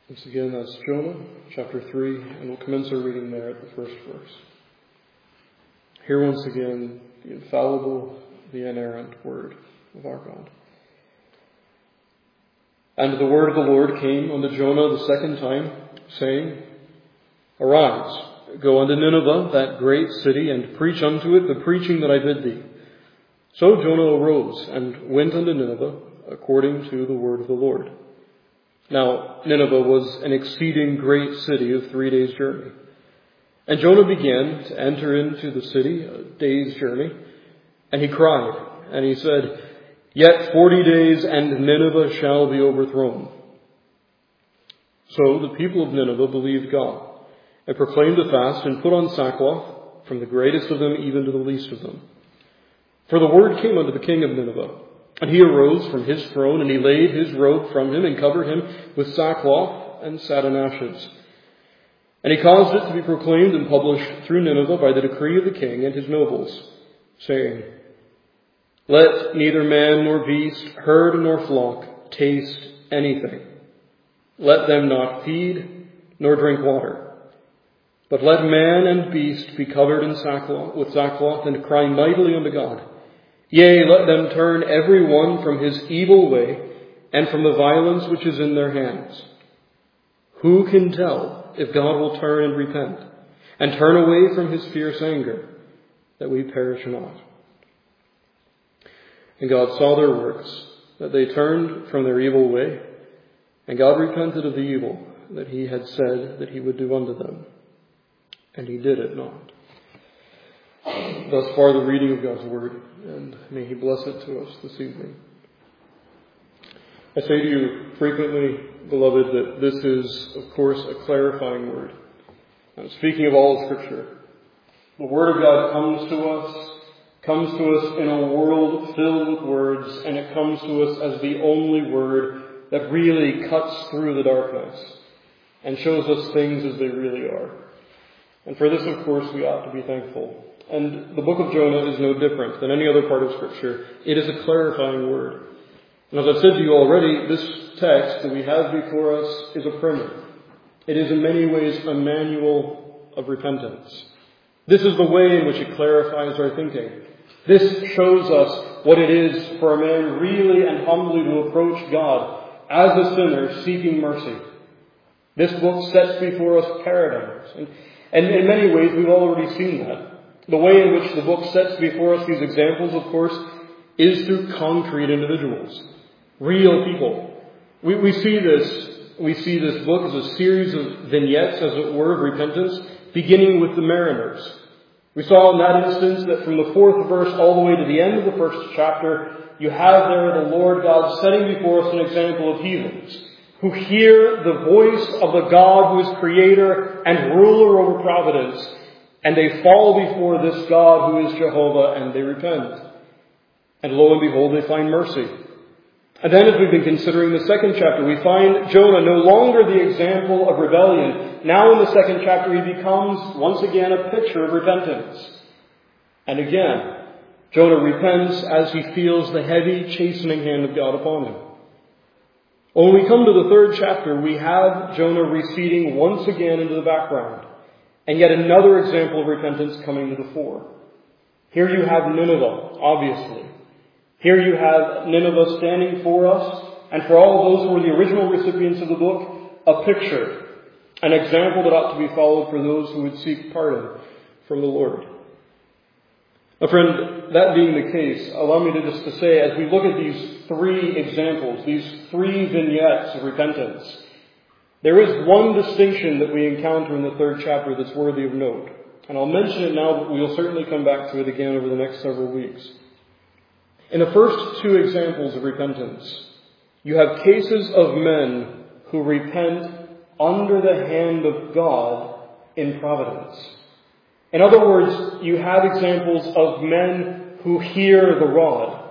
Once again, that's Jonah, chapter 3, and we'll commence our reading there at the first verse. Hear once again the infallible, the inerrant word of our God. And the word of the Lord came unto Jonah the second time, saying, Arise, go unto Nineveh, that great city, and preach unto it the preaching that I bid thee. So Jonah arose and went unto Nineveh, according to the word of the Lord. Now, Nineveh was an exceeding great city of 3 days' journey. And Jonah began to enter into the city, a day's journey, and he cried, and he said, Yet 40 days, and Nineveh shall be overthrown. So the people of Nineveh believed God, and proclaimed a fast, and put on sackcloth, from the greatest of them even to the least of them. For the word came unto the king of Nineveh, and he arose from his throne, and he laid his robe from him, and covered him with sackcloth, and sat in ashes. And he caused it to be proclaimed and published through Nineveh by the decree of the king and his nobles, saying, Let neither man nor beast, herd nor flock, taste anything. Let them not feed nor drink water. But let man and beast be covered in with sackcloth, and cry mightily unto God. Yea, let them turn every one from his evil way, and from the violence which is in their hands. Who can tell if God will turn and repent, and turn away from his fierce anger, that we perish not? And God saw their works, that they turned from their evil way, and God repented of the evil that he had said that he would do unto them. And he did it not. Thus far the reading of God's word, and may he bless it to us this evening. I say to you frequently, beloved, that this is, of course, a clarifying word. I'm speaking of all of Scripture. The Word of God comes to us in a world filled with words, and it comes to us as the only word that really cuts through the darkness and shows us things as they really are. And for this, of course, we ought to be thankful. And the book of Jonah is no different than any other part of Scripture. It is a clarifying word. And as I've said to you already, this text that we have before us is a primer. It is in many ways a manual of repentance. This is the way in which it clarifies our thinking. This shows us what it is for a man really and humbly to approach God as a sinner seeking mercy. This book sets before us paradigms. And in many ways, we've already seen that. The way in which the book sets before us these examples, of course, is through concrete individuals, real people. We see this book as a series of vignettes, as it were, of repentance, beginning with the mariners. We saw in that instance that from the 4th verse all the way to the end of the 1st chapter, you have there the Lord God setting before us an example of heathens who hear the voice of the God who is creator and ruler over providence, and they fall before this God who is Jehovah, and they repent. And lo and behold, they find mercy. And then as we've been considering the 2nd chapter, we find Jonah no longer the example of rebellion. Now in the 2nd chapter, he becomes once again a picture of repentance. And again, Jonah repents as he feels the heavy, chastening hand of God upon him. When we come to the 3rd chapter, we have Jonah receding once again into the background. And yet another example of repentance coming to the fore. Here you have Nineveh, obviously. Here you have Nineveh standing for us, and for all those who were the original recipients of the book, a picture, an example that ought to be followed for those who would seek pardon from the Lord. Now, friend, that being the case, allow me to say, as we look at these 3 examples, these 3 vignettes of repentance, there is one distinction that we encounter in the 3rd chapter that's worthy of note. And I'll mention it now, but we'll certainly come back to it again over the next several weeks. In the first 2 examples of repentance, you have cases of men who repent under the hand of God in providence. In other words, you have examples of men who hear the rod.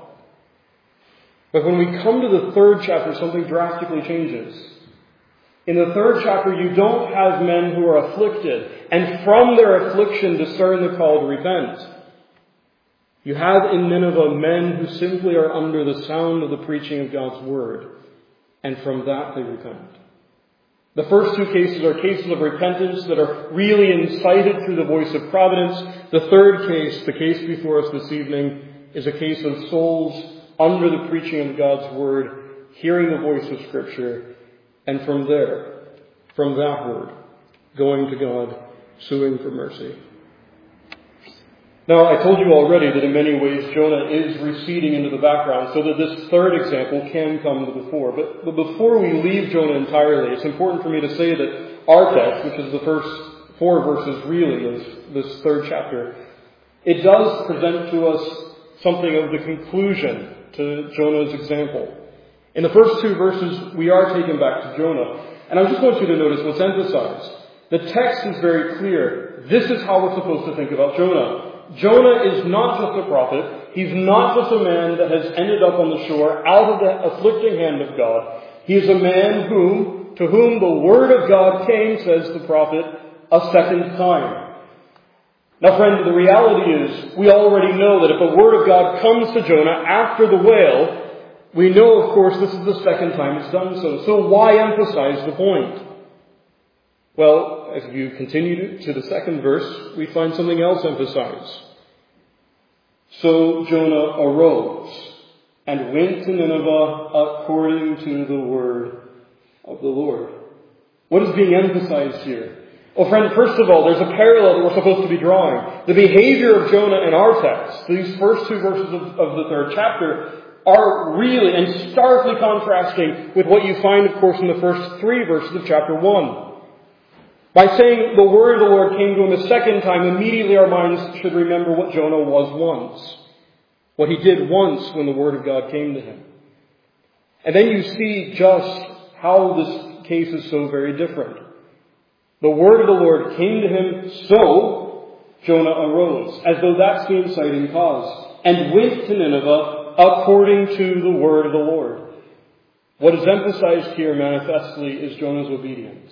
But when we come to the 3rd chapter, something drastically changes. In the 3rd chapter, you don't have men who are afflicted, and from their affliction discern the call to repent. You have in Nineveh men who simply are under the sound of the preaching of God's word, and from that they repent. The first two cases are cases of repentance that are really incited through the voice of providence. The third case, the case before us this evening, is a case of souls under the preaching of God's Word, hearing the voice of Scripture, and from there, from that Word, going to God, suing for mercy. Now, I told you already that in many ways Jonah is receding into the background so that this third example can come to the fore. But before we leave Jonah entirely, it's important for me to say that our text, which is the first 4 verses really of this third chapter, it does present to us something of the conclusion to Jonah's example. In the first 2 verses, we are taken back to Jonah. And I just want you to notice what's emphasized. The text is very clear. This is how we're supposed to think about Jonah. Jonah is not just a prophet. He's not just a man that has ended up on the shore out of the afflicting hand of God. He is a man to whom the word of God came, says the prophet, a second time. Now, friend, the reality is we already know that if the word of God comes to Jonah after the whale, we know, of course, this is the second time it's done so. So why emphasize the point? Well, as you continue to the second verse, we find something else emphasized. So Jonah arose and went to Nineveh according to the word of the Lord. What is being emphasized here? Well, friend, first of all, there's a parallel that we're supposed to be drawing. The behavior of Jonah in our text, these first 2 verses of the third chapter, are really and starkly contrasting with what you find, of course, in the first 3 verses of chapter 1. By saying the word of the Lord came to him a second time, immediately our minds should remember what Jonah was once. What he did once when the word of God came to him. And then you see just how this case is so very different. The word of the Lord came to him, so Jonah arose, as though that's the inciting cause, and went to Nineveh according to the word of the Lord. What is emphasized here manifestly is Jonah's obedience.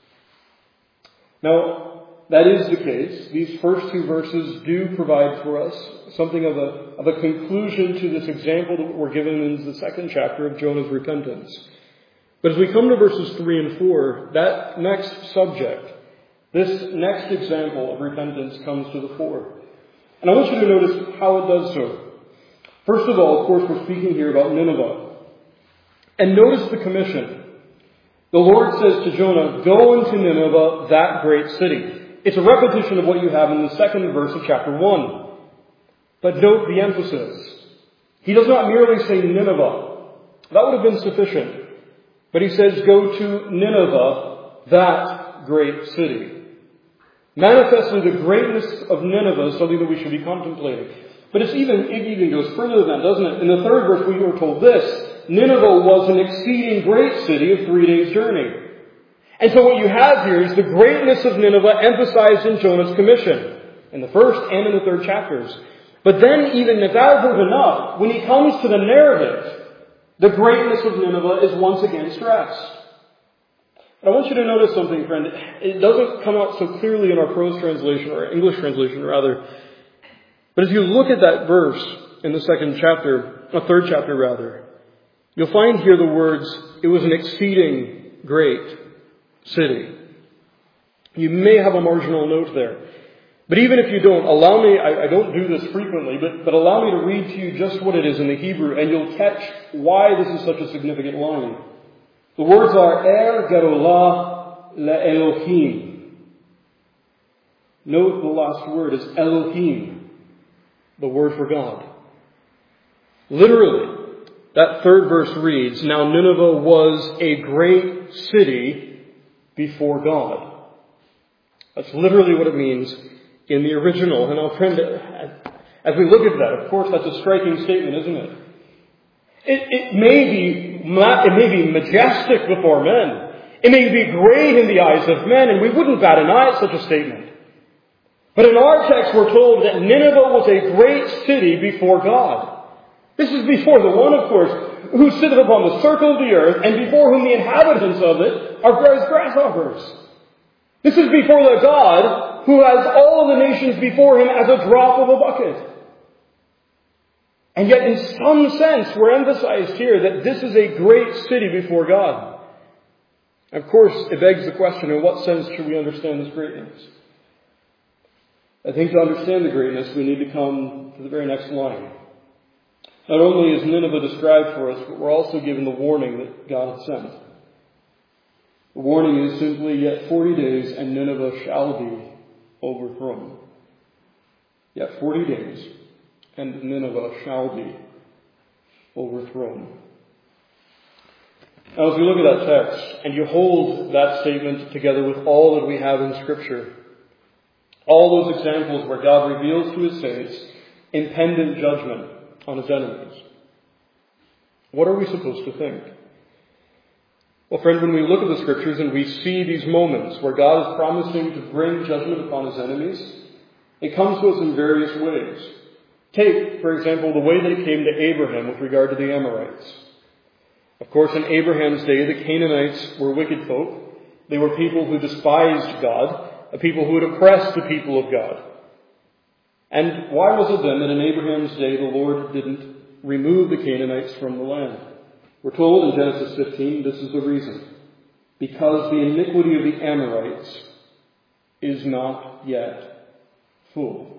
Now, that is the case. These first 2 verses do provide for us something of a conclusion to this example that we're given in the second chapter of Jonah's repentance. But as we come to verses 3 and 4, that next subject, this next example of repentance comes to the fore. And I want you to notice how it does so. First of all, of course, we're speaking here about Nineveh. And notice the commission. The Lord says to Jonah, go into Nineveh, that great city. It's a repetition of what you have in the second verse of chapter 1. But note the emphasis. He does not merely say Nineveh. That would have been sufficient. But he says, go to Nineveh, that great city. Manifestly, the greatness of Nineveh is something that we should be contemplating. But it even goes further than that, doesn't it? In the third verse, we were told this. Nineveh was an exceeding great city of 3 days' journey. And so what you have here is the greatness of Nineveh emphasized in Jonah's commission, in the first and in the third chapters. But then, even if that was enough, when he comes to the narrative, the greatness of Nineveh is once again stressed. But I want you to notice something, friend. It doesn't come out so clearly in our prose translation, or English translation rather. But as you look at that verse in the third chapter rather, you'll find here the words, it was an exceeding great city. You may have a marginal note there. But even if you don't, allow me, I don't do this frequently, but allow me to read to you just what it is in the Hebrew, and you'll catch why this is such a significant line. The words are, Er Gedolah LeElohim. Note the last word is Elohim, the word for God. Literally, that third verse reads, now Nineveh was a great city before God. That's literally what it means in the original. And now, friend, as we look at that, of course, that's a striking statement, isn't it? It may be majestic before men. It may be great in the eyes of men, and we wouldn't bat an eye at such a statement. But in our text, we're told that Nineveh was a great city before God. This is before the one, of course, who sitteth upon the circle of the earth, and before whom the inhabitants of it are as grasshoppers. This is before the God who has all of the nations before him as a drop of a bucket. And yet, in some sense, we're emphasized here that this is a great city before God. Of course, it begs the question, in what sense should we understand this greatness? I think to understand the greatness, we need to come to the very next line. Not only is Nineveh described for us, but we're also given the warning that God had sent. The warning is simply, yet 40 days and Nineveh shall be overthrown. Yet 40 days and Nineveh shall be overthrown. Now, as we look at that text, and you hold that statement together with all that we have in Scripture, all those examples where God reveals to His saints impendent judgment on His enemies, what are we supposed to think? Well, friend, when we look at the Scriptures and we see these moments where God is promising to bring judgment upon His enemies, it comes to us in various ways. Take, for example, the way that it came to Abraham with regard to the Amorites. Of course, in Abraham's day, the Canaanites were wicked folk. They were people who despised God, a people who had oppressed the people of God. And why was it then that in Abraham's day the Lord didn't remove the Canaanites from the land? We're told in Genesis 15 this is the reason. Because the iniquity of the Amorites is not yet full.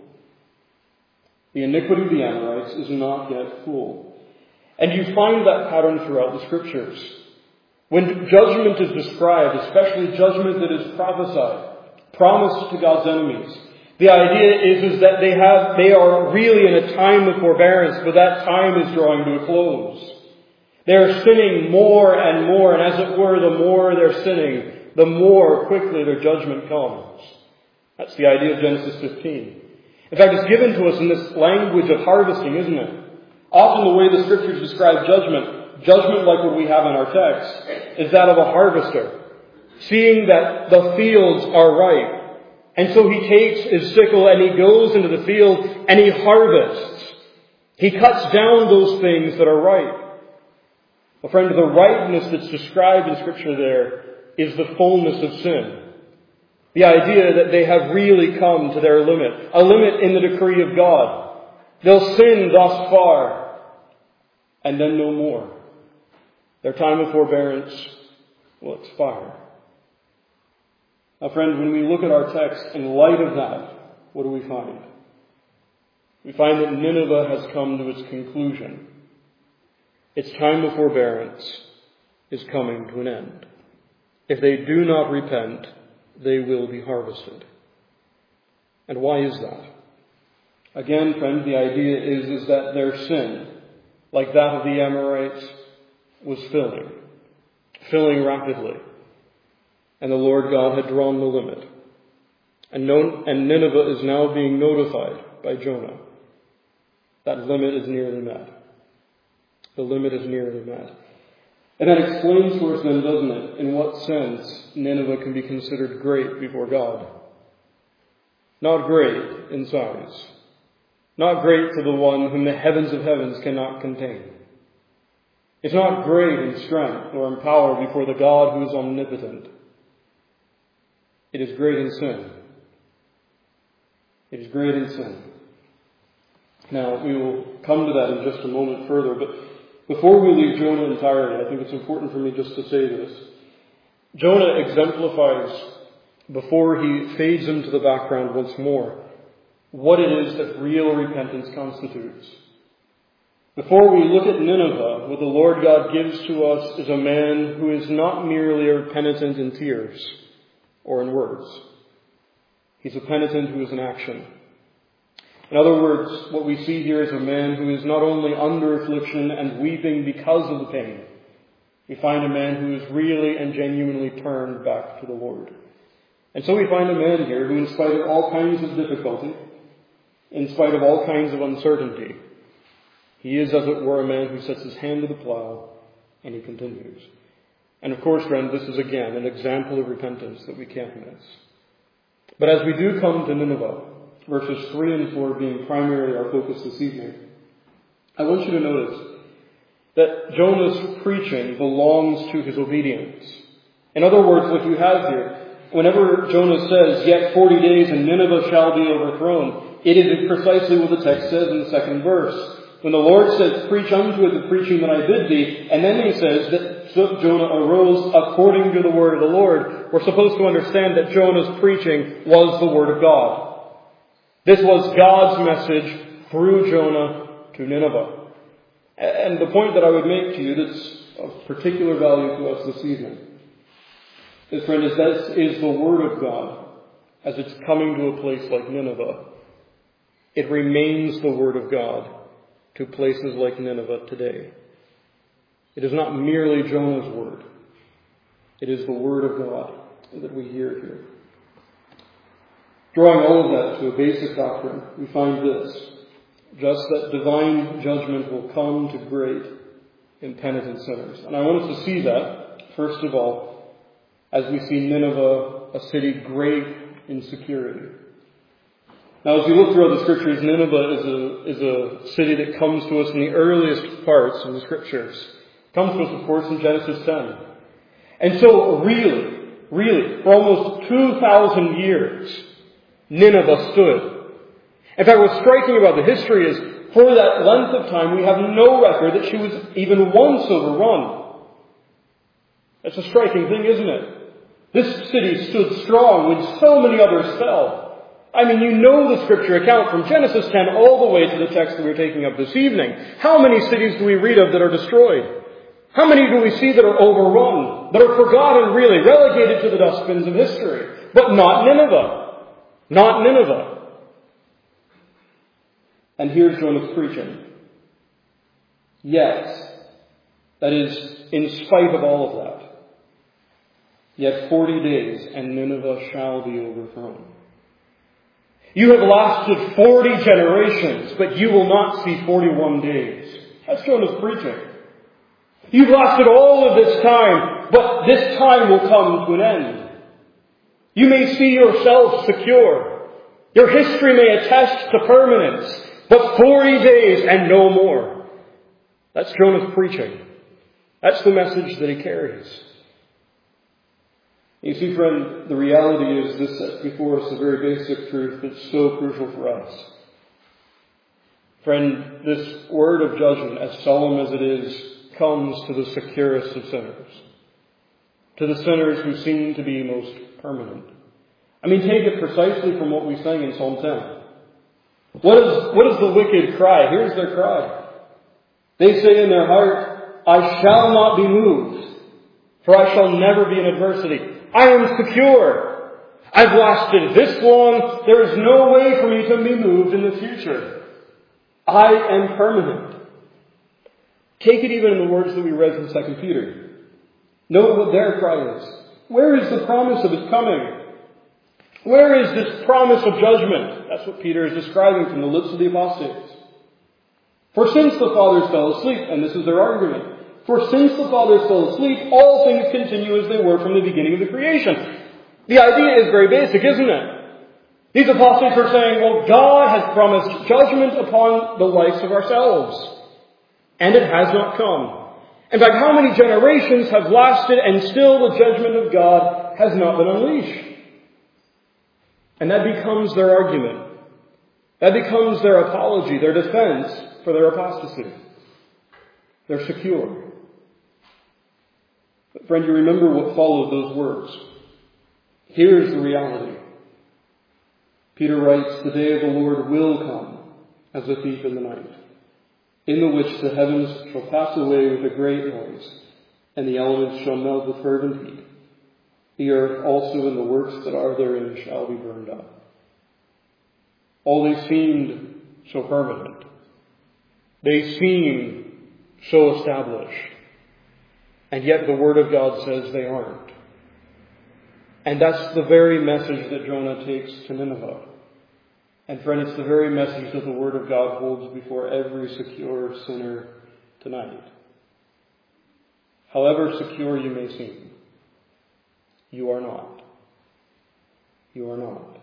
The iniquity of the Amorites is not yet full. And you find that pattern throughout the Scriptures. When judgment is described, especially judgment that is prophesied, promised to God's enemies, the idea is that they are really in a time of forbearance, but that time is drawing to a close. They are sinning more and more, and as it were, the more they're sinning, the more quickly their judgment comes. That's the idea of Genesis 15. In fact, it's given to us in this language of harvesting, isn't it? Often the way the Scriptures describe judgment like what we have in our text, is that of a harvester, seeing that the fields are ripe. And so he takes his sickle and he goes into the field and he harvests. He cuts down those things that are ripe. Well, friend, the ripeness that's described in Scripture there is the fullness of sin. The idea that they have really come to their limit, a limit in the decree of God. They'll sin thus far, and then no more. Their time of forbearance will expire. Now, friend, when we look at our text in light of that, what do we find? We find that Nineveh has come to its conclusion. Its time of forbearance is coming to an end. If they do not repent, they will be harvested. And why is that? Again, friend, the idea is that their sin, like that of the Amorites, was filling rapidly. And the Lord God had drawn the limit. And Nineveh is now being notified by Jonah. That limit is nearly met. The limit is nearly met. And that explains for us then, doesn't it, in what sense Nineveh can be considered great before God. Not great in size. Not great to the one whom the heavens of heavens cannot contain. It's not great in strength or in power before the God who is omnipotent. It is great in sin. It is great in sin. Now, we will come to that in just a moment further, but before we leave Jonah entirely, I think it's important for me just to say this. Jonah exemplifies, before he fades into the background once more, what it is that real repentance constitutes. Before we look at Nineveh, what the Lord God gives to us is a man who is not merely a penitent in tears or in words. He's a penitent who is in action. In other words, what we see here is a man who is not only under affliction and weeping because of the pain. We find a man who is really and genuinely turned back to the Lord. And so we find a man here who, in spite of all kinds of difficulty, in spite of all kinds of uncertainty, he is, as it were, a man who sets his hand to the plow and he continues. And of course, friend, this is again an example of repentance that we can't miss. But as we do come to Nineveh, verses 3 and 4 being primarily our focus this evening, I want you to notice that Jonah's preaching belongs to his obedience. In other words, what you have here, whenever Jonah says, "Yet 40 days and Nineveh shall be overthrown," it is precisely what the text says in the second verse. When the Lord says, preach unto it the preaching that I bid thee, and then he says that Jonah arose according to the word of the Lord, we're supposed to understand that Jonah's preaching was the word of God. This was God's message through Jonah to Nineveh. And the point that I would make to you that's of particular value to us this evening is, friend, is that is the word of God as it's coming to a place like Nineveh. It remains the word of God to places like Nineveh today. It is not merely Jonah's word. It is the word of God that we hear here. Drawing all of that to a basic doctrine, we find this: just that divine judgment will come to great impenitent sinners. And I want us to see that, first of all, as we see Nineveh, a city great in security. Now, as you look throughout the Scriptures, Nineveh is a city that comes to us in the earliest parts of the Scriptures. It comes to us, of course, in Genesis 10. And so, really, for almost 2,000 years, Nineveh stood. In fact, what's striking about the history is, for that length of time, we have no record that she was even once overrun. That's a striking thing, isn't it? This city stood strong when so many others fell. I mean, you know the Scripture account from Genesis 10 all the way to the text that we're taking up this evening. How many cities do we read of that are destroyed? How many do we see that are overrun, that are forgotten, really, relegated to the dustbins of history? But not Nineveh. Not Nineveh. And here's Jonah's preaching. Yes, that is, in spite of all of that, yet 40 days and Nineveh shall be overthrown. You have lasted 40 generations, but you will not see 41 days. That's Jonah's preaching. You've lasted all of this time, but this time will come to an end. You may see yourself secure. Your history may attest to permanence, but 40 days and no more. That's Jonah's preaching. That's the message that he carries. You see, friend, the reality is this sets before us a very basic truth that's so crucial for us. Friend, this word of judgment, as solemn as it is, comes to the securest of sinners. To the sinners who seem to be most permanent. I mean, take it precisely from what we sang in Psalm 10. What is the wicked cry? Here's their cry. They say in their heart, I shall not be moved, for I shall never be in adversity. I am secure. I've lasted this long. There is no way for me to be moved in the future. I am permanent. Take it even in the words that we read from 2 Peter. Note what their cry is. Where is the promise of His coming? Where is this promise of judgment? That's what Peter is describing from the lips of the apostates. For since the fathers fell asleep, and this is their argument, for since the fathers fell asleep, all things continue as they were from the beginning of the creation. The idea is very basic, isn't it? These apostates are saying, well, God has promised judgment upon the likes of ourselves. And it has not come. In fact, how many generations have lasted and still the judgment of God has not been unleashed? And that becomes their argument. That becomes their apology, their defense for their apostasy. They're secure. But friend, you remember what followed those words. Here's the reality. Peter writes, the day of the Lord will come as a thief in the night, in the which the heavens shall pass away with a great noise, and the elements shall melt with fervent heat. The earth also and the works that are therein shall be burned up. All they seemed so permanent. They seem so established. And yet the Word of God says they aren't. And that's the very message that Jonah takes to Nineveh. And friend, it's the very message that the Word of God holds before every secure sinner tonight. However secure you may seem, you are not. You are not.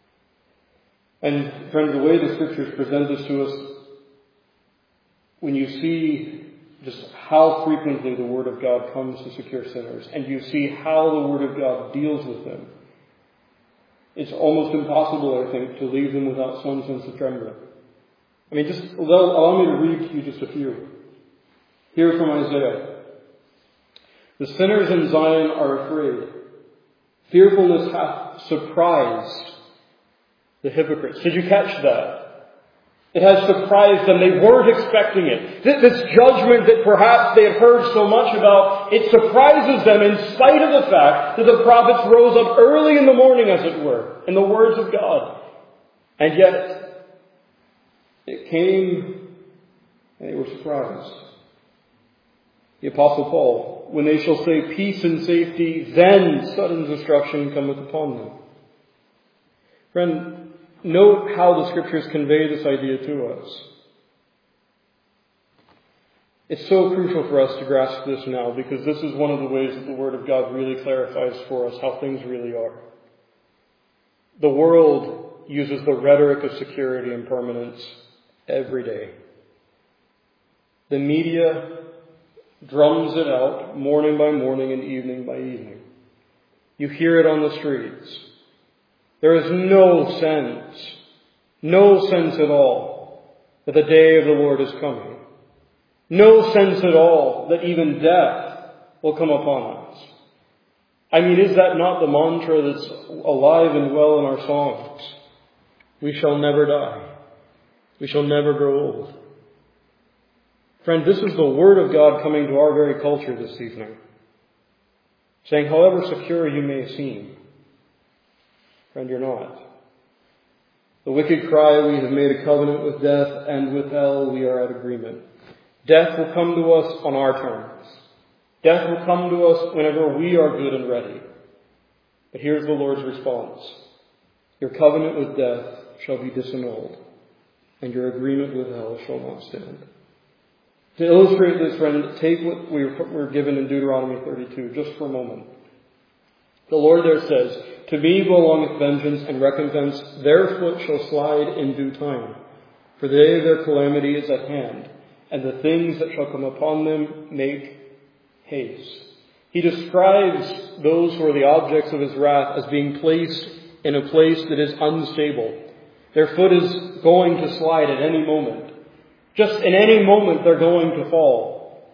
And friend, the way the Scriptures present this to us, when you see just how frequently the Word of God comes to secure sinners, and you see how the Word of God deals with them, it's almost impossible, I think, to leave them without some sense of trembling. Just allow me to read to you just a few. Here from Isaiah. The sinners in Zion are afraid. Fearfulness hath surprised the hypocrites. Did you catch that? It has surprised them. They weren't expecting it. This judgment that perhaps they had heard so much about, it surprises them in spite of the fact that the prophets rose up early in the morning, as it were, in the words of God. And yet, it came and they were surprised. The Apostle Paul, when they shall say peace and safety, then sudden destruction cometh upon them. Friend, note how the Scriptures convey this idea to us. It's so crucial for us to grasp this now, because this is one of the ways that the Word of God really clarifies for us how things really are. The world uses the rhetoric of security and permanence every day. The media drums it out morning by morning and evening by evening. You hear it on the streets. There is no sense at all that the day of the Lord is coming. No sense at all that even death will come upon us. Is that not the mantra that's alive and well in our songs? We shall never die. We shall never grow old. Friend, this is the Word of God coming to our very culture this evening, saying, however secure you may seem, friend, you're not. The wicked cry, we have made a covenant with death, and with hell we are at agreement. Death will come to us on our terms. Death will come to us whenever we are good and ready. But here's the Lord's response. Your covenant with death shall be disannulled, and your agreement with hell shall not stand. To illustrate this, friend, take what we're given in Deuteronomy 32, just for a moment. The Lord there says, to me belongeth vengeance and recompense, their foot shall slide in due time. For the day of their calamity is at hand, and the things that shall come upon them make haste. He describes those who are the objects of his wrath as being placed in a place that is unstable. Their foot is going to slide at any moment. Just in any moment they're going to fall.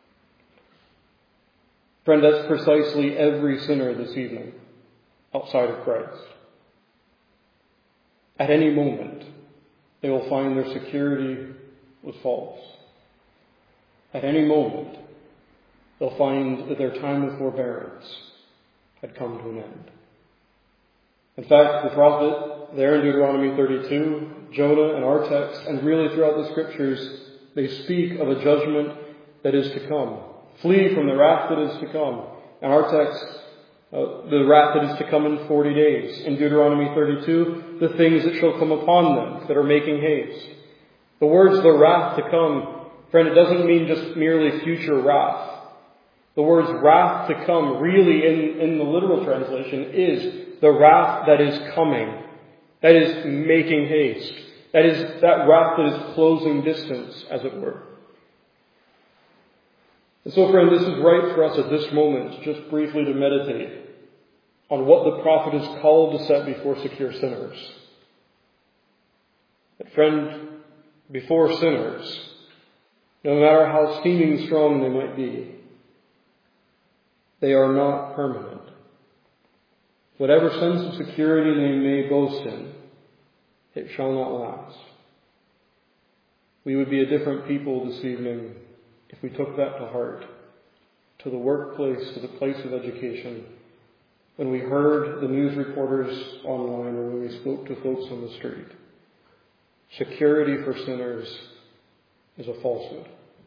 Friend, that's precisely every sinner this evening outside of Christ. At any moment, they will find their security was false. At any moment, they'll find that their time of forbearance had come to an end. In fact, the prophet there in Deuteronomy 32, Jonah and our text, and really throughout the Scriptures, they speak of a judgment that is to come. Flee from the wrath that is to come. In our text, the wrath that is to come in 40 days. In Deuteronomy 32, the things that shall come upon them that are making haste. The words, the wrath to come, friend, it doesn't mean just merely future wrath. The words wrath to come really in the literal translation is the wrath that is coming. That is making haste. That is that wrath that is closing distance, as it were. And so, friend, this is right for us at this moment, just briefly to meditate on what the prophet is called to set before secure sinners. But friend, before sinners, no matter how seeming strong they might be, they are not permanent. Whatever sense of security they may boast in, it shall not last. We would be a different people this evening if we took that to heart, to the workplace, to the place of education, when we heard the news reporters online or when we spoke to folks on the street. Security for sinners is a falsehood.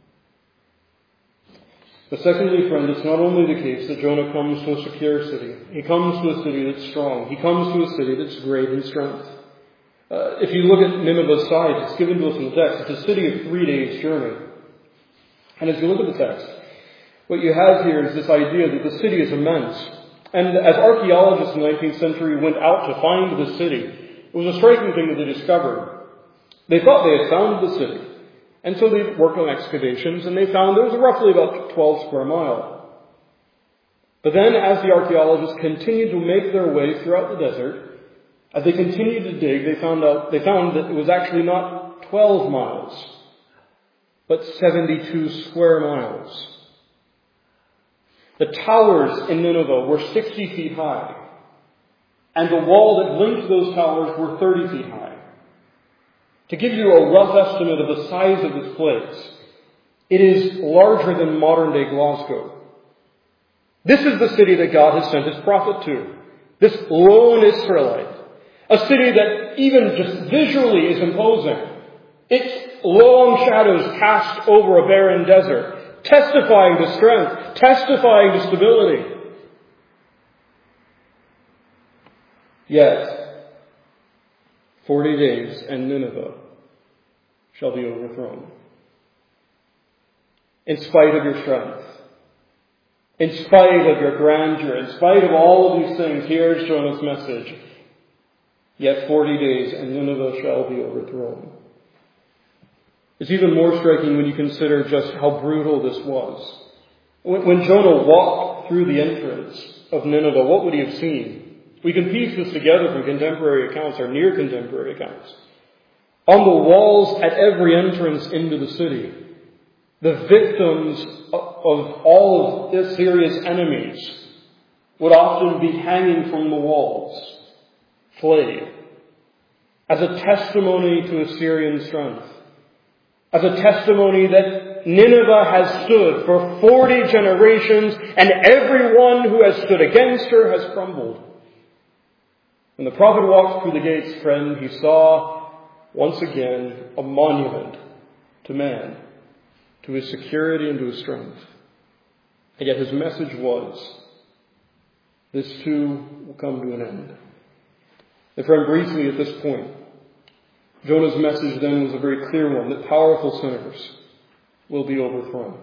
But secondly, friend, it's not only the case that Jonah comes to a secure city. He comes to a city that's strong. He comes to a city that's great in strength. If you look at Nineveh's size, it's given to us in the text. It's a city of 3 days' journey. And as you look at the text, what you have here is this idea that the city is immense. And as archaeologists in the 19th century went out to find the city, it was a striking thing that they discovered. They thought they had found the city. And so they worked on excavations, and they found there was roughly about 12 square miles. But then as the archaeologists continued to make their way throughout the desert, as they continued to dig, they found that it was actually not 12 miles, but 72 square miles. The towers in Nineveh were 60 feet high, and the wall that linked those towers were 30 feet high. To give you a rough estimate of the size of this place, it is larger than modern-day Glasgow. This is the city that God has sent His prophet to, this lone Israelite, a city that even just visually is imposing. Its long shadows cast over a barren desert, testifying to strength, testifying to stability. Yet, 40 days and Nineveh shall be overthrown. In spite of your strength, in spite of your grandeur, in spite of all of these things, here's Jonah's message. Yet 40 days and Nineveh shall be overthrown. It's even more striking when you consider just how brutal this was. When Jonah walked through the entrance of Nineveh, what would he have seen? We can piece this together from contemporary accounts or near contemporary accounts. On the walls at every entrance into the city, the victims of all of Assyria's enemies would often be hanging from the walls, flayed, as a testimony to Assyrian strength, as a testimony that Nineveh has stood for 40 generations, and everyone who has stood against her has crumbled. When the prophet walked through the gates, friend, he saw once again a monument to man, to his security and to his strength. And yet his message was, this too will come to an end. And friend, briefly at this point, Jonah's message then was a very clear one, that powerful sinners will be overthrown.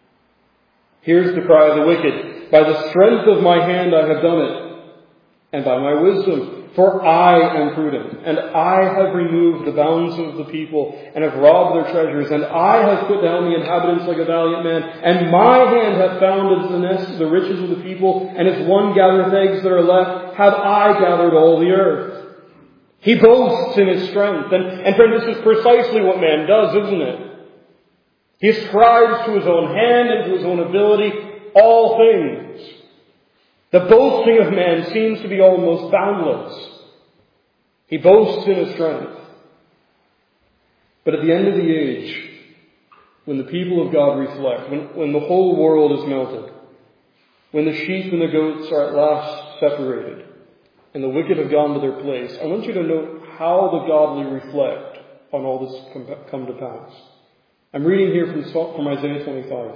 Here's the cry of the wicked, by the strength of my hand I have done it, and by my wisdom, for I am prudent, and I have removed the bounds of the people, and have robbed their treasures, and I have put down the inhabitants like a valiant man, and my hand hath found as the nest the riches of the people, and as one gathereth eggs that are left, have I gathered all the earth. He boasts in his strength, and friend, this is precisely what man does, isn't it? He ascribes to his own hand and to his own ability all things. The boasting of man seems to be almost boundless. He boasts in his strength. But at the end of the age, when the people of God reflect, when the whole world is melted, when the sheep and the goats are at last separated, and the wicked have gone to their place, I want you to note how the godly reflect on all this come to pass. I'm reading here from Isaiah 25.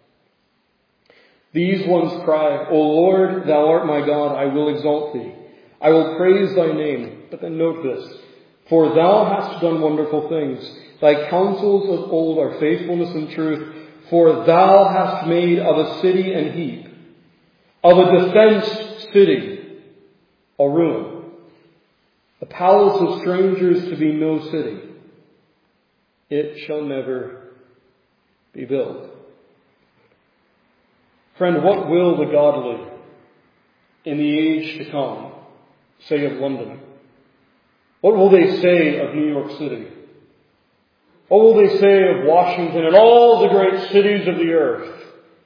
These ones cry, O Lord, thou art my God, I will exalt thee. I will praise thy name. But then note this, for thou hast done wonderful things. Thy counsels of old are faithfulness and truth. For thou hast made of a city an heap, of a defenced city a ruin, a palace of strangers to be no city. It shall never be built. Friend, what will the godly in the age to come say of London? What will they say of New York City? What will they say of Washington and all the great cities of the earth?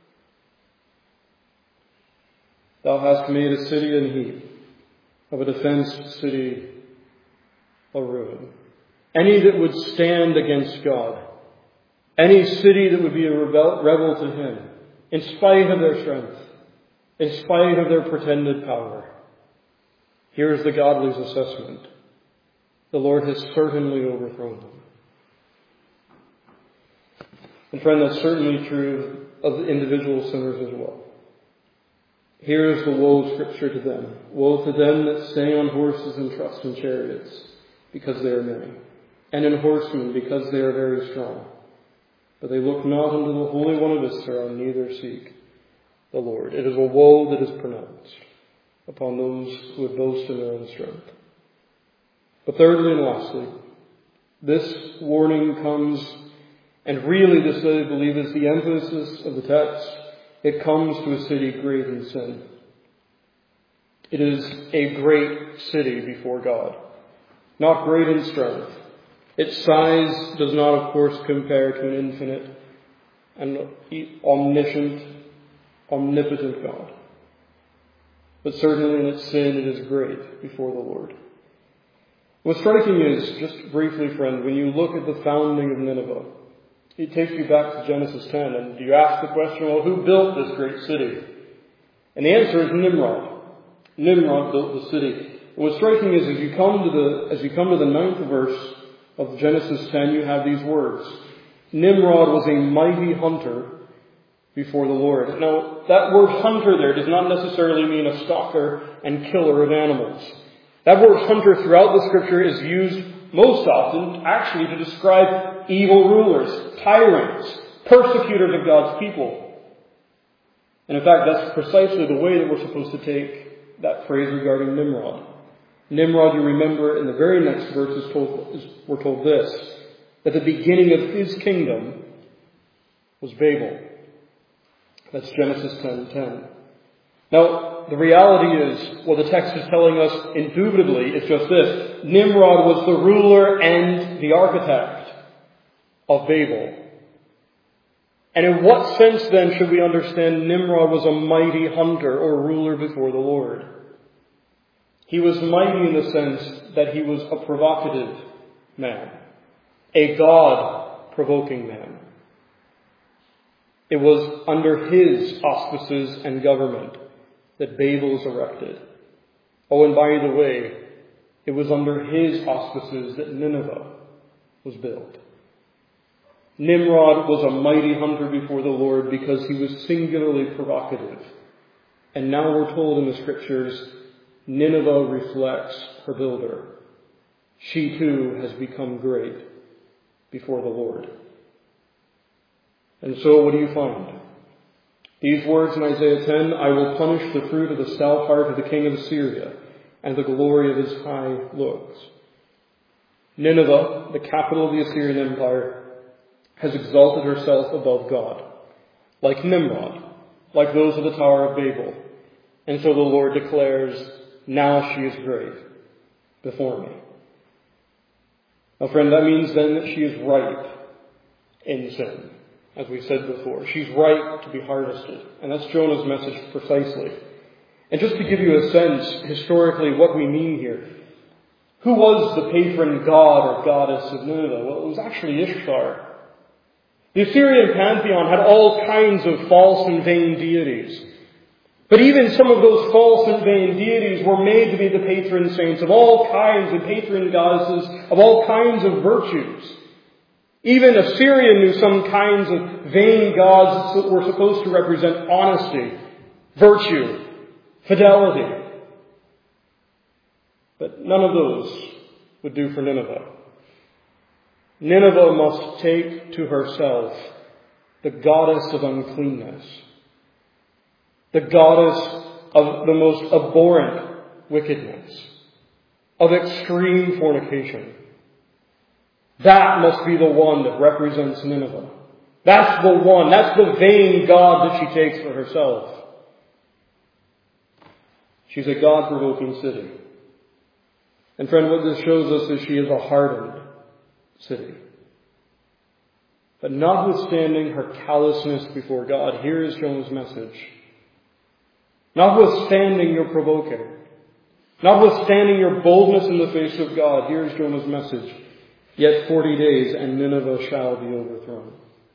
Thou hast made a city an heap, of a defenced city a ruin. Any that would stand against God, any city that would be a rebel to Him, in spite of their strength, in spite of their pretended power. Here's the godly's assessment. The Lord has certainly overthrown them. And friend, that's certainly true of the individual sinners as well. Here's the woe of Scripture to them. Woe to them that stay on horses and trust in chariots, because they are many, and in horsemen, because they are very strong. But they look not unto the Holy One of Israel, neither seek the Lord. It is a woe that is pronounced upon those who would boast in their own strength. But thirdly and lastly, this warning comes, and really this, I believe, is the emphasis of the text. It comes to a city great in sin. It is a great city before God. Not great in strength. Its size does not, of course, compare to an infinite and omniscient, omnipotent God. But certainly in its sin it is great before the Lord. What's striking is, just briefly, friend, when you look at the founding of Nineveh, it takes you back to Genesis 10, and you ask the question, well, who built this great city? And the answer is Nimrod. Nimrod built the city. And what's striking is, as you come to the 9th verse of Genesis 10, you have these words. Nimrod was a mighty hunter before the Lord. Now, that word hunter there does not necessarily mean a stalker and killer of animals. That word hunter throughout the Scripture is used most often actually to describe evil rulers, tyrants, persecutors of God's people. And in fact, that's precisely the way that we're supposed to take that phrase regarding Nimrod. Nimrod, you remember, in the very next verse we're told this, that the beginning of his kingdom was Babel. That's Genesis 10:10. Now, the reality is, what the text is telling us indubitably is just this. Nimrod was the ruler and the architect of Babel. And in what sense then should we understand Nimrod was a mighty hunter or ruler before the Lord? He was mighty in the sense that he was a provocative man, a God-provoking man. It was under his auspices and government that Babel was erected. Oh, and by the way, it was under his auspices that Nineveh was built. Nimrod was a mighty hunter before the Lord because he was singularly provocative. And now we're told in the Scriptures, Nineveh reflects her builder. She too has become great before the Lord. And so what do you find? These words in Isaiah 10, I will punish the fruit of the stout heart of the king of Assyria and the glory of his high looks. Nineveh, the capital of the Assyrian Empire, has exalted herself above God, like Nimrod, like those of the Tower of Babel. And so the Lord declares, now she is great before me. Now friend, that means then that she is ripe in sin. As we said before, she's ripe to be harvested. And that's Jonah's message precisely. And just to give you a sense, historically, what we mean here. Who was the patron god or goddess of Nineveh? Well, it was actually Ishtar. The Assyrian pantheon had all kinds of false and vain deities. But even some of those false and vain deities were made to be the patron saints of all kinds and patron goddesses of all kinds of virtues. Even Assyria knew some kinds of vain gods that were supposed to represent honesty, virtue, fidelity. But none of those would do for Nineveh. Nineveh must take to herself the goddess of uncleanness, the goddess of the most abhorrent wickedness, of extreme fornication. That must be the one that represents Nineveh. That's the one, that's the vain god that she takes for herself. She's a God-provoking city. And friend, what this shows us is she is a hardened city. But notwithstanding her callousness before God, here is Jonah's message. Notwithstanding your provoking, notwithstanding your boldness in the face of God, here is Jonah's message. Yet 40 days and Nineveh shall be overthrown.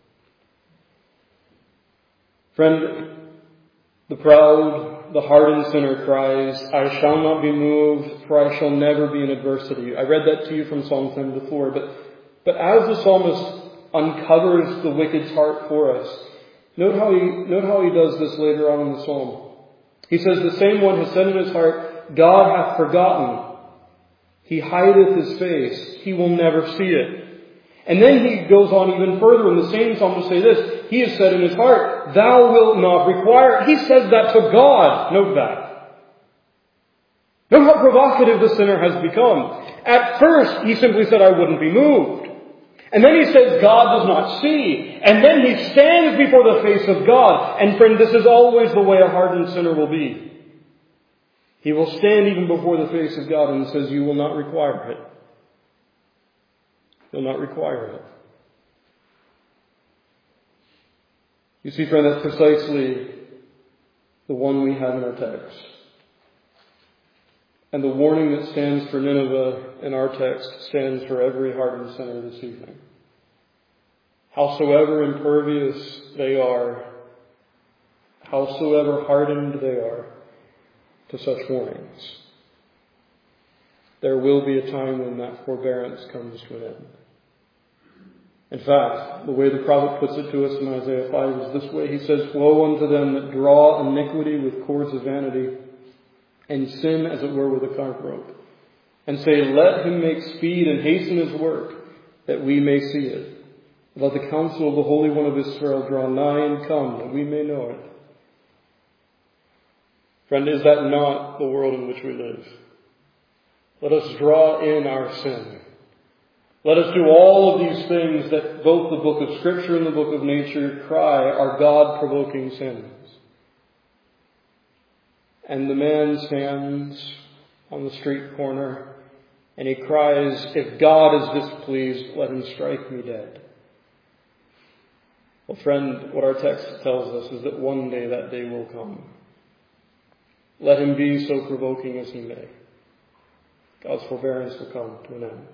Friend, the proud, the hardened sinner cries, I shall not be moved, for I shall never be in adversity. I read that to you from Psalm 10 before, but as the psalmist uncovers the wicked's heart for us, note how he does this later on in the psalm. He says, the same one has said in his heart, God hath forgotten. He hideth his face. He will never see it. And then he goes on even further in the same psalm to say this. He has said in his heart, thou wilt not require it. He says that to God. Note that. Note how provocative the sinner has become. At first, he simply said, I wouldn't be moved. And then he says, God does not see. And then he stands before the face of God. And friend, this is always the way a hardened sinner will be. He will stand even before the face of God and says, you will not require it. He'll not require it. You see, friend, that's precisely the one we have in our text. And the warning that stands for Nineveh in our text stands for every hardened sinner this evening. Howsoever impervious they are, howsoever hardened they are to such warnings, there will be a time when that forbearance comes to an end. In fact, the way the prophet puts it to us in Isaiah 5 is this way. He says, "Woe unto them that draw iniquity with cords of vanity, and sin as it were with a cart rope, and say, Let him make speed and hasten his work, that we may see it. Let the counsel of the Holy One of Israel draw nigh and come, that we may know it." Friend, is that not the world in which we live? Let us draw in our sin. Let us do all of these things that both the book of Scripture and the book of nature cry are God-provoking sins. And the man stands on the street corner and he cries, "If God is displeased, let him strike me dead." Well, friend, what our text tells us is that one day that day will come. Let him be so provoking as he may. God's forbearance will come to an end.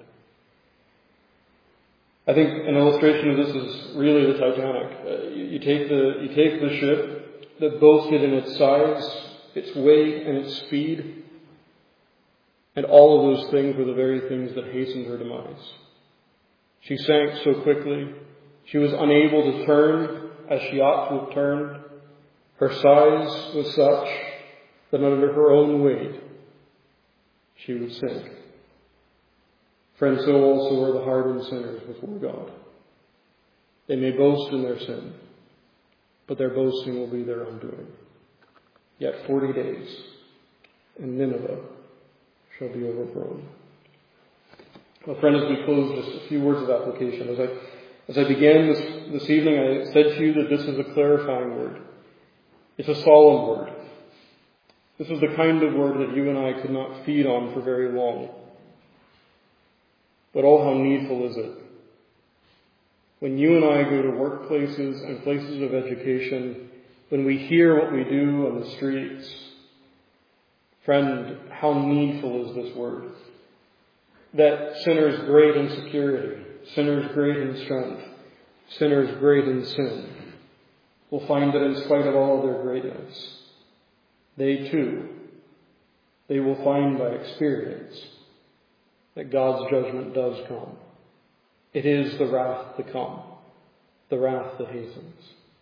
I think an illustration of this is really the Titanic. You take the ship that boasted in its size, its weight, and its speed, and all of those things were the very things that hastened her demise. She sank so quickly. She was unable to turn as she ought to have turned. Her size was such that under her own weight, she would sink. Friends, so also are the hardened sinners before God. They may boast in their sin, but their boasting will be their undoing. Yet 40 days, and Nineveh shall be overthrown. Well, friend, as we close, just a few words of application. As I began this evening, I said to you that this is a clarifying word. It's a solemn word. This is the kind of word that you and I could not feed on for very long. But oh, how needful is it? When you and I go to workplaces and places of education, when we hear what we do on the streets, friend, how needful is this word? That sinners great in security, sinners great in strength, sinners great in sin, will find that in spite of all of their greatness, they too, they will find by experience that God's judgment does come. It is the wrath to come, the wrath that hastens.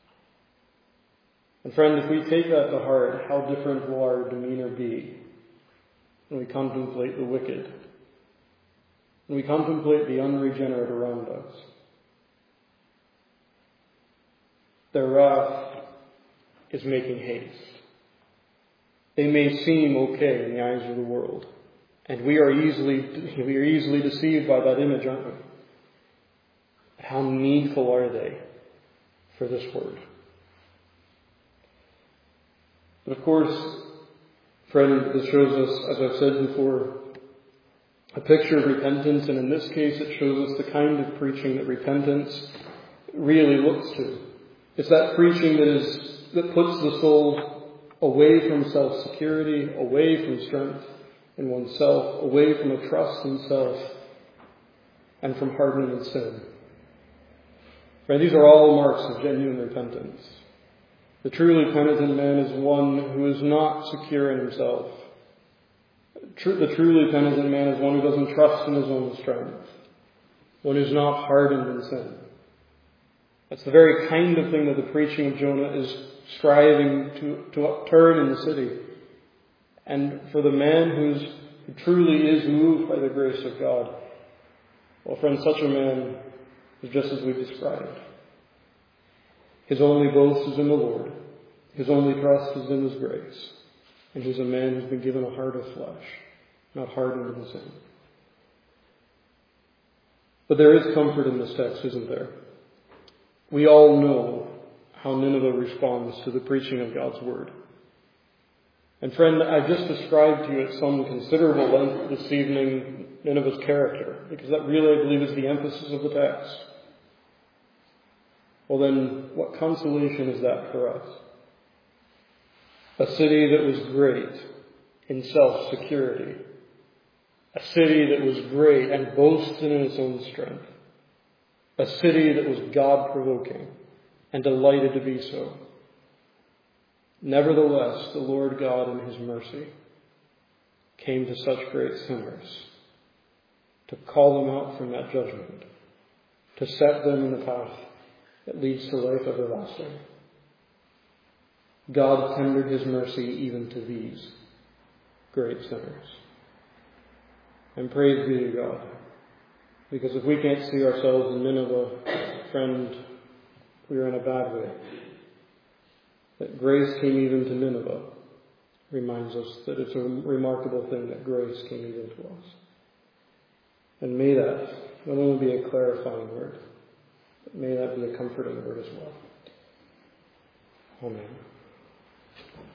And friend, if we take that to heart, how different will our demeanor be when we contemplate the wicked, when we contemplate the unregenerate around us. Their wrath is making haste. They may seem okay in the eyes of the world, and we are easily deceived by that image, aren't we? But how needful are they for this word? But of course, friend, this shows us, as I've said before, a picture of repentance, and in this case it shows us the kind of preaching that repentance really looks to. It's that preaching that puts the soul away from self-security, away from strength in oneself, away from a trust in self, and from hardening in sin. Friend, these are all marks of genuine repentance. The truly penitent man is one who is not secure in himself. The truly penitent man is one who doesn't trust in his own strength, one who's not hardened in sin. That's the very kind of thing that the preaching of Jonah is striving to upturn in the city. And for the man who truly is moved by the grace of God, well, friend, such a man is just as we've described. His only boast is in the Lord. His only trust is in His grace. And he's a man who's been given a heart of flesh, not hardened in sin. But there is comfort in this text, isn't there? We all know how Nineveh responds to the preaching of God's word. And friend, I've just described to you at some considerable length this evening Nineveh's character, because that really, I believe, is the emphasis of the text. Well then, what consolation is that for us? A city that was great in self-security. A city that was great and boasted in its own strength. A city that was God-provoking and delighted to be so. Nevertheless, the Lord God in His mercy came to such great sinners to call them out from that judgment, to set them in the path that leads to life everlasting. God tendered His mercy even to these great sinners. And praise be to God. Because if we can't see ourselves in Nineveh, friend, we are in a bad way. That grace came even to Nineveh reminds us that it's a remarkable thing that grace came even to us. And may that not only be a clarifying word, but may that be a comforting word as well. Amen.